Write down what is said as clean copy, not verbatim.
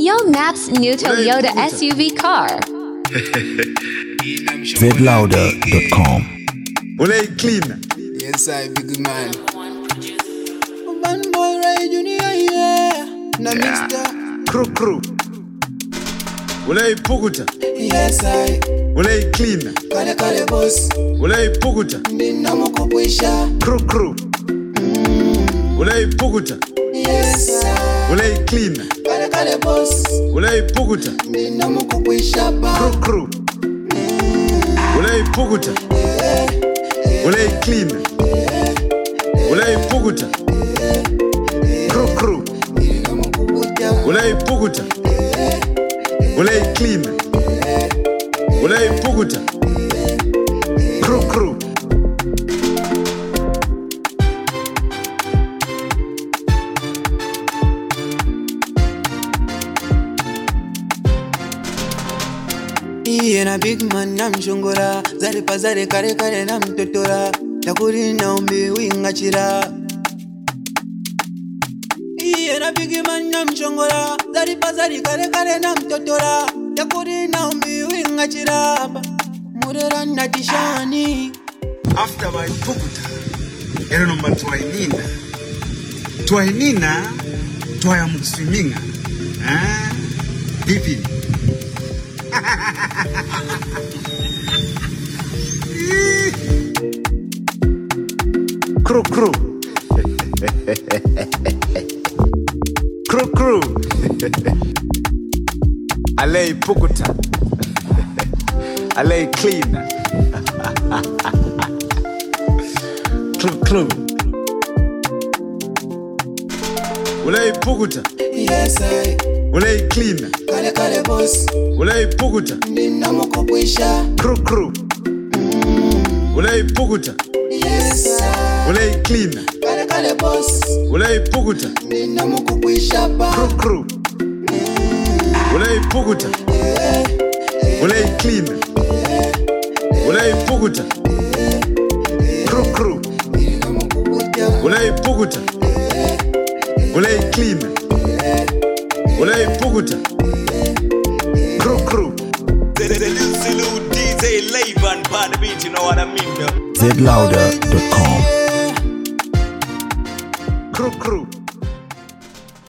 Young Nap's new Toyota SUV car. zlouder.com. Ulay clean. Yes, I big man. Man boy Ray Junior, yeah. Na Mr. Crew. Ulay puguta. Yes, I. Ulay clean. Kale boss. Ulay puguta. Nina mukubwisha. Crew. Ulay puguta. Yes, I. Ulay clean. Kale boss. Ulay puguta. Nina mukubwisha ba. Crew. Ulay puguta. Ulay clean. Ulay puguta. Crew. Nina mukubwisha. Ulay puguta. Ulay clean. Ulay puguta. Crew. Iye na big man na mshongora. Zari pazare kare na mtotora. Takuri na umbi wingachira. Iye na big man na mshongora. Zari pazare kare na mtotora. Takuri na umbi wingachira. Murera na tishani. After my puguta. Ero nomba Twainina. Twaya mswiminga. Vipi? Crew. Crew. Alay puguta. Alay clean. Crew. Ulay puguta. Yes, I. Ulay clean. Kale boss. Ulay puguta. Nina mukubwisha. Crew. Ulay puguta. Yes, I. Ulay clean. Kale boss. Ulay puguta. Nina mukubwisha ba. Crew. Ulay puguta. Ulay clean. Ulay puguta. Crew. Nina mukubwisha. Ulay puguta. Ulay clean. Ulay puguta. Crew. The Lucy Lou DJ Laban, part of the beat, you know what I mean, though. zlouder.com.